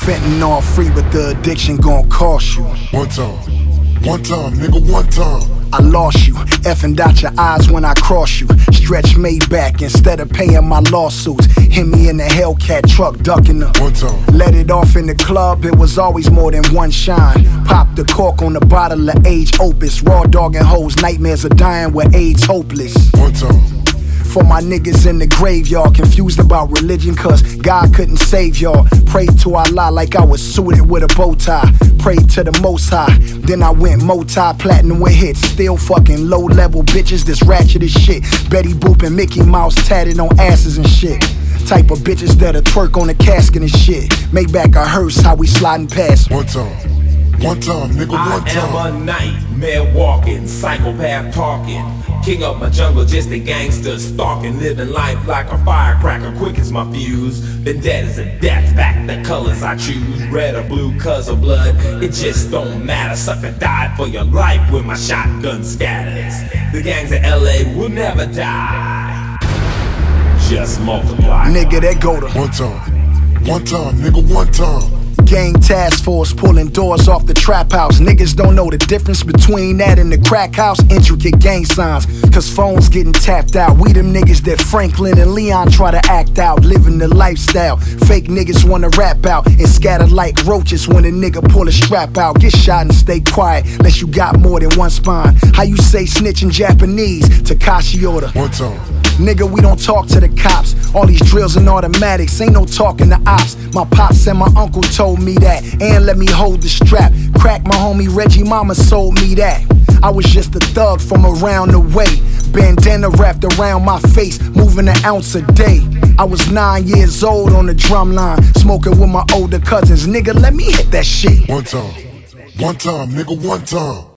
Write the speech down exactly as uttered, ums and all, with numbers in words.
Fentanyl free, but the addiction gon' cost you. One time, one time, nigga, one time. I lost you, effing out your eyes when I cross you. Stretch made back instead of paying my lawsuits. Hit me in the Hellcat truck, ducking them. One time. Let it off in the club, it was always more than one shine. Pop the cork on the bottle of age opus. Raw dog and hoes, nightmares of dying with AIDS hopeless. One time. For my niggas in the graveyard, confused about religion cause God couldn't save y'all. Prayed to Allah like I was suited with a bow tie. Prayed to the Most High, then I went multi-platinum with hits. Still fucking low-level bitches, this ratchet as shit. Betty Boop and Mickey Mouse tatted on asses and shit. Type of bitches that'll twerk on the casket and shit. Make back a hearse, how we sliding past. One time, one time, nigga, one time. I am a nightmare walking, psychopath talking. King of my jungle, just a gangster stalking. Living life like a firecracker, quick as my fuse. Been dead as a death, back the colors I choose. Red or blue, cause of blood, it just don't matter. Sucker died for your life when my shotgun scatters. The gangs of L A will never die, just multiply. Nigga, that go to One time, one time, nigga, one time. Gang task force pulling doors off the trap house. Niggas don't know the difference between that and the crack house. Intricate gang signs, cause phones getting tapped out. We them niggas that Franklin and Leon try to act out. Living the lifestyle, fake niggas wanna rap out and scatter like roaches when a nigga pull a strap out. Get shot and stay quiet, unless you got more than one spine. How you say snitch in Japanese? Takashi Oda. One time. Nigga, we don't talk to the cops. All these drills and automatics, ain't no talking to ops. My pops and my uncle told me that, and let me hold the strap. Crack, my homie Reggie Mama sold me that. I was just a thug from around the way. Bandana wrapped around my face, moving an ounce a day. I was nine years old on the drum line, smoking with my older cousins. Nigga, let me hit that shit. One time, one time, nigga, one time.